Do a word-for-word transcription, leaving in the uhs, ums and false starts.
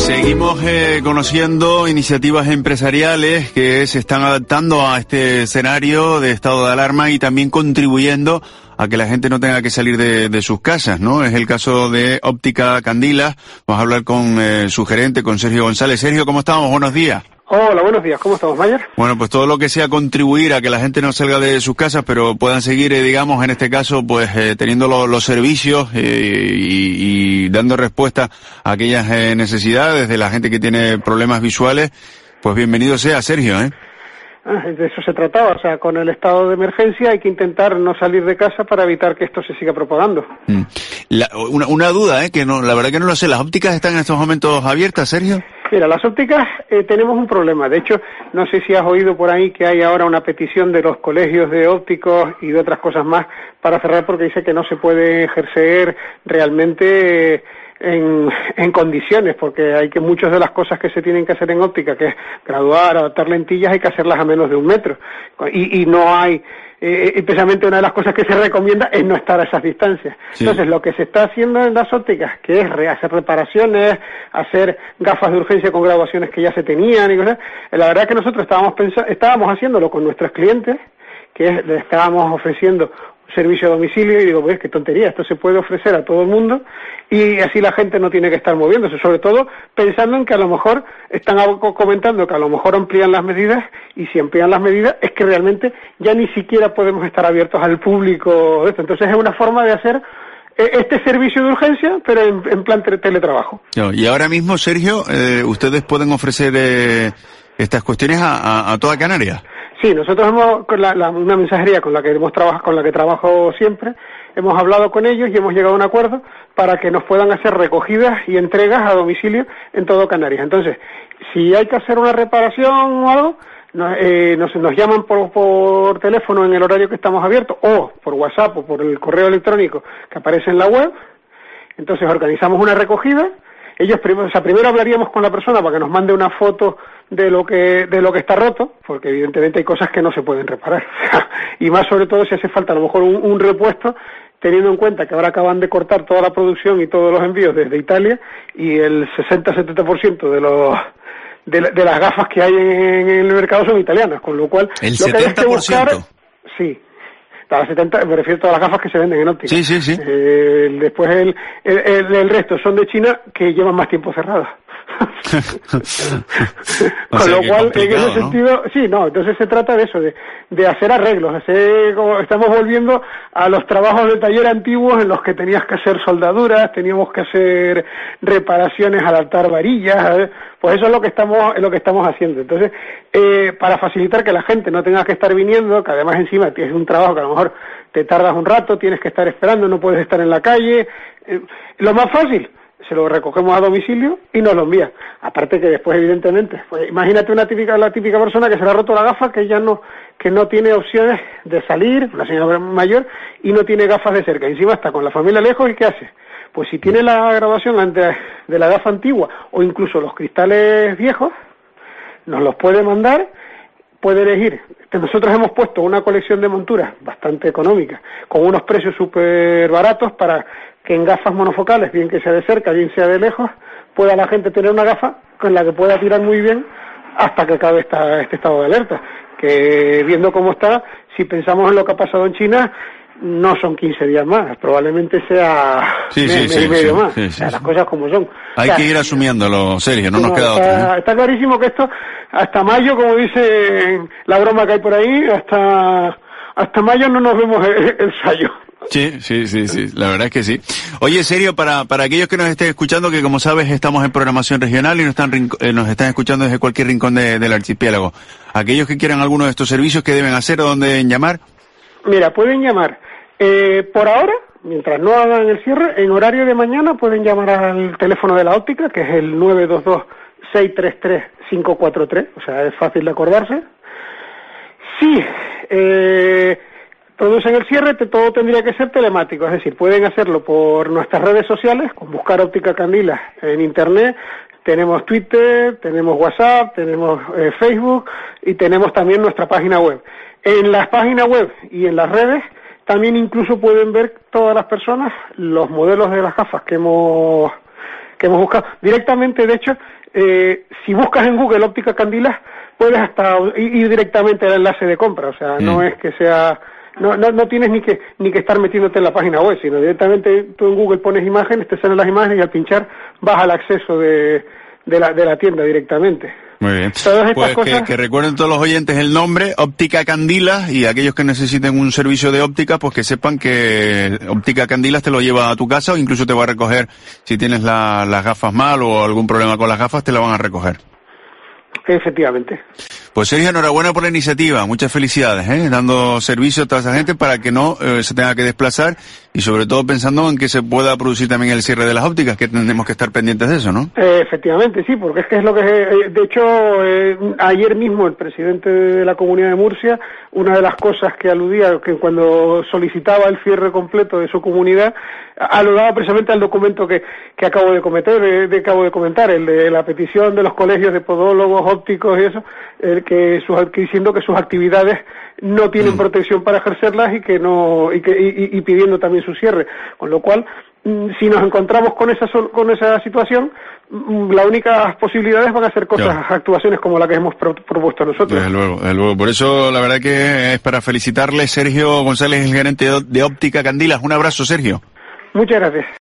Seguimos eh, conociendo iniciativas empresariales que se están adaptando a este escenario de estado de alarma y también contribuyendo a que la gente no tenga que salir de, de sus casas, ¿no? Es el caso de Óptica Candila. Vamos a hablar con eh, su gerente, con Sergio González. Sergio, ¿cómo estamos? Buenos días. Hola, buenos días. ¿Cómo estamos, Mayer? Bueno, pues todo lo que sea contribuir a que la gente no salga de sus casas, pero puedan seguir, eh, digamos, en este caso, pues eh, teniendo lo, los servicios eh, y, y dando respuesta a aquellas eh, necesidades de la gente que tiene problemas visuales, pues bienvenido sea, Sergio, ¿eh? Ah, de eso se trataba, o sea, con el estado de emergencia hay que intentar no salir de casa para evitar que esto se siga propagando. Mm. La, una, una duda, ¿eh? Que no, la verdad que no lo sé. ¿Las ópticas están en estos momentos abiertas, Sergio? Mira, las ópticas eh, tenemos un problema. De hecho, no sé si has oído por ahí que hay ahora una petición de los colegios de ópticos y de otras cosas más para cerrar porque dice que no se puede ejercer realmente eh, en, en condiciones, porque hay que muchas de las cosas que se tienen que hacer en óptica, que es graduar, adaptar lentillas, hay que hacerlas a menos de un metro. Y, y no hay... Eh, especialmente una de las cosas que se recomienda es no estar a esas distancias. Sí. Entonces, lo que se está haciendo en las ópticas, que es re hacer reparaciones, hacer gafas de urgencia con graduaciones que ya se tenían y cosas, la verdad es que nosotros estábamos pensando, estábamos haciéndolo con nuestros clientes, que es, le estábamos ofreciendo un servicio a domicilio y digo, pues qué tontería, esto se puede ofrecer a todo el mundo y así la gente no tiene que estar moviéndose, sobre todo pensando en que a lo mejor están comentando que a lo mejor amplían las medidas y si amplían las medidas es que realmente ya ni siquiera podemos estar abiertos al público. Entonces es una forma de hacer este servicio de urgencia, pero en, en plan teletrabajo. Y ahora mismo, Sergio, eh, ustedes pueden ofrecer eh, estas cuestiones a, a, a toda Canarias. Sí, nosotros hemos, con la, la, una mensajería con la que hemos trabajado, con la que trabajo siempre, hemos hablado con ellos y hemos llegado a un acuerdo para que nos puedan hacer recogidas y entregas a domicilio en todo Canarias. Entonces, si hay que hacer una reparación o algo, nos, eh, nos, nos llaman por, por teléfono en el horario que estamos abiertos, o por WhatsApp o por el correo electrónico que aparece en la web. Entonces organizamos una recogida. Ellos primero, o sea, primero hablaríamos con la persona para que nos mande una foto de lo que de lo que está roto, porque evidentemente hay cosas que no se pueden reparar. Y más sobre todo si hace falta a lo mejor un, un repuesto, teniendo en cuenta que ahora acaban de cortar toda la producción y todos los envíos desde Italia y el sesenta a setenta por ciento de los de, de las gafas que hay en, en el mercado son italianas, con lo cual el lo setenta por ciento. Que hay que buscar, sí. A las setenta, me refiero a todas las gafas que se venden en óptica. Sí, sí, sí. Eh, después el, el, el, el resto son de China que llevan más tiempo cerradas. Con sea, lo cual, en ese ¿no? sentido, sí, no, entonces se trata de eso, de, de hacer arreglos, hacer, como estamos volviendo a los trabajos de taller antiguos en los que tenías que hacer soldaduras, teníamos que hacer reparaciones, adaptar varillas, ¿eh? Pues eso es lo que estamos, es lo que estamos haciendo. Entonces, eh, para facilitar que la gente no tenga que estar viniendo, que además encima tienes un trabajo que a lo mejor te tardas un rato, tienes que estar esperando, no puedes estar en la calle, eh, lo más fácil, se lo recogemos a domicilio y nos lo envían. Aparte que después, evidentemente, pues imagínate una típica, la típica persona que se le ha roto la gafa, que ya no, que no tiene opciones de salir, una señora mayor, y no tiene gafas de cerca. Encima está con la familia lejos, ¿y qué hace? Pues si tiene la graduación antes de la gafa antigua, o incluso los cristales viejos, nos los puede mandar, puede elegir. Nosotros hemos puesto una colección de monturas bastante económica, con unos precios súper baratos para que en gafas monofocales, bien que sea de cerca, bien sea de lejos, pueda la gente tener una gafa con la que pueda tirar muy bien hasta que acabe esta, este estado de alerta. Que viendo cómo está, si pensamos en lo que ha pasado en China, no son quince días más, probablemente sea sí, mes, sí, mes sí, y medio sí, más. Sí, sí, o sea, sí. las cosas como son. Hay o sea, que ir asumiéndolo, Sergio, no nos queda está, otra. ¿eh? Está clarísimo que esto, hasta mayo, como dice la broma que hay por ahí, hasta hasta mayo no nos vemos el, el sayo. Sí, sí, sí, sí, la verdad es que sí. Oye, Sergio, para para aquellos que nos estén escuchando, que como sabes estamos en programación regional y nos están eh, nos están escuchando desde cualquier rincón de, del archipiélago. Aquellos que quieran alguno de estos servicios, ¿qué deben hacer o dónde deben llamar? Mira, pueden llamar, eh, por ahora, mientras no hagan el cierre, en horario de mañana pueden llamar al teléfono de la óptica, que es el nueve dos dos, seis tres tres, cinco cuatro tres, o sea, es fácil de acordarse. Sí, eh... producen el cierre, todo tendría que ser telemático, es decir, pueden hacerlo por nuestras redes sociales, con buscar Óptica Candila en internet, tenemos Twitter, tenemos WhatsApp, tenemos eh, Facebook y tenemos también nuestra página web. En las páginas web y en las redes también incluso pueden ver todas las personas los modelos de las gafas que hemos que hemos buscado. Directamente, de hecho, eh, si buscas en Google óptica Candilas, puedes hasta ir directamente al enlace de compra, o sea, mm. no es que sea... No, no, no tienes ni que ni que estar metiéndote en la página web, sino directamente tú en Google pones imágenes, te salen las imágenes y al pinchar vas al acceso de, de, la, de la tienda directamente. Muy bien. Pues cosas... que, que recuerden todos los oyentes el nombre, Óptica Candilas, y aquellos que necesiten un servicio de óptica, pues que sepan que Óptica Candilas te lo lleva a tu casa o incluso te va a recoger si tienes la, las gafas mal o algún problema con las gafas, te la van a recoger. Efectivamente. Pues Sergio, enhorabuena por la iniciativa, muchas felicidades, ¿eh? Dando servicio a toda esa gente para que no eh, se tenga que desplazar y sobre todo pensando en que se pueda producir también el cierre de las ópticas, que tenemos que estar pendientes de eso, ¿no? Eh, efectivamente, sí, porque es que es lo que... Eh, de hecho, eh, ayer mismo el presidente de la Comunidad de Murcia, una de las cosas que aludía, que cuando solicitaba el cierre completo de su comunidad, aludaba precisamente al documento que, que acabo de cometer, de, de acabo de comentar, el de la petición de los colegios de podólogos, ópticos y eso, el que, sus, que diciendo que sus actividades no tienen mm. protección para ejercerlas y que no y, que, y, y pidiendo también su cierre, con lo cual si nos encontramos con esa con esa situación, las únicas posibilidades van a ser cosas, claro. actuaciones como la que hemos pro, propuesto nosotros. Desde luego, desde luego. Por eso la verdad que es para felicitarle. Sergio González, el gerente de Óptica Candilas. Un abrazo, Sergio. Muchas gracias.